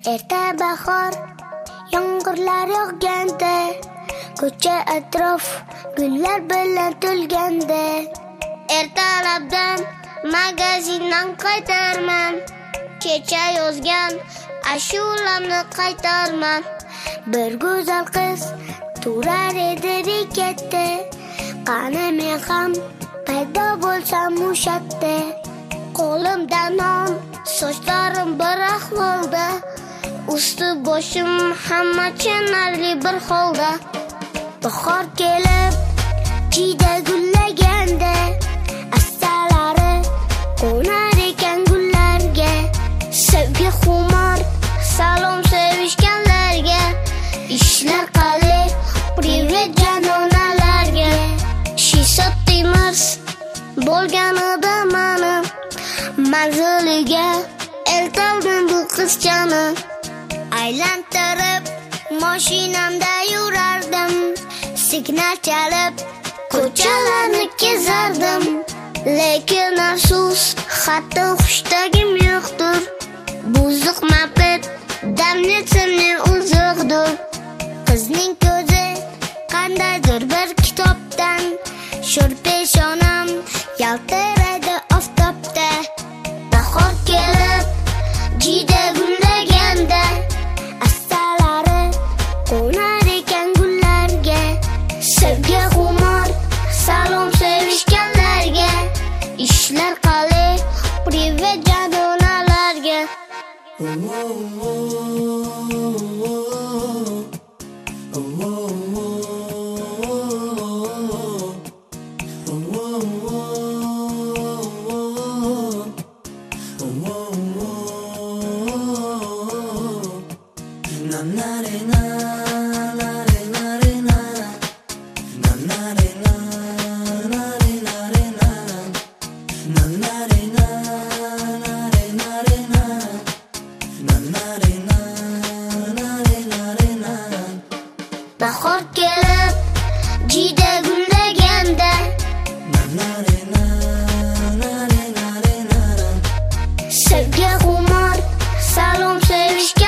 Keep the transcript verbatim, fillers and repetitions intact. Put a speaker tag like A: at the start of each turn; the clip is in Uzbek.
A: Erta bahor, yomg'irlar yog'ganda, ko'cha atrof gullar bilan to'lganda, ertalabdan magazindan qaytarman, kecha yozgan ashulamni qaytarman. Bir go'zal qiz turar edi bekatda, qani men ham paydo bo'lsam o'shatda. Qo'limda non, sochlarim bir ahvolda, usti boshim hamma chinarli bir holda. Bahor kelib, jiyda gullaganda, assalari qo'nar ekan gullarga. Sevgi xumor, salom sevishganlarga, ishlar qalay, privet janonalarga. Shisha temir bo'lganida mening manziliga eltoldim bu qizchani. Aylantirib mashinamda yurardim, signal chalib ko'chalarni kezardim. Lekin afsus, hatto xushtagim yo'qdir. Buzuq mapet damnetsimning uzuqdir. Qizning ko'zi qandaydir bir kitobdan, sho'r peshonam yaltiraydi oftobda. Bahor kelib, jiyda gullaganda, assalari qo'nar ekan gullarga. Sevgi xumor, salom sevishganlarga, ishlar qalay, privet janonalarga. Bahor kelib, jiyda gullaganda, sevgi xumor, salom sevish